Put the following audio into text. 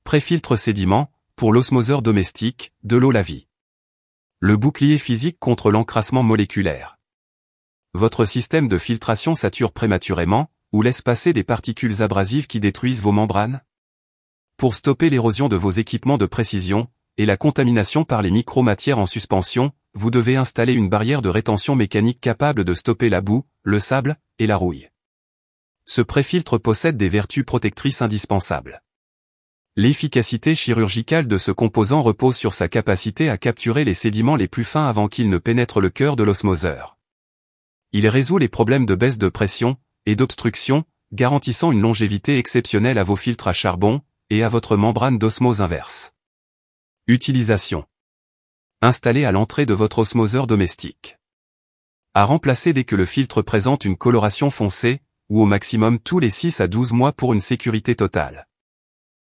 Préfiltre sédiment, pour l'osmoseur domestique, de l'eau la vie. Le bouclier physique contre l'encrassement moléculaire. Votre système de filtration sature prématurément, ou laisse passer des particules abrasives qui détruisent vos membranes? Pour stopper l'érosion de vos équipements de précision, et la contamination par les micromatières en suspension, vous devez installer une barrière de rétention mécanique capable de stopper la boue, le sable, et la rouille. Ce préfiltre possède des vertus protectrices indispensables. L'efficacité chirurgicale de ce composant repose sur sa capacité à capturer les sédiments les plus fins avant qu'ils ne pénètrent le cœur de l'osmoseur. Il résout les problèmes de baisse de pression et d'obstruction, garantissant une longévité exceptionnelle à vos filtres à charbon et à votre membrane d'osmose inverse. Utilisation. Installé à l'entrée de votre osmoseur domestique. À remplacer dès que le filtre présente une coloration foncée, ou au maximum tous les 6 à 12 mois pour une sécurité totale.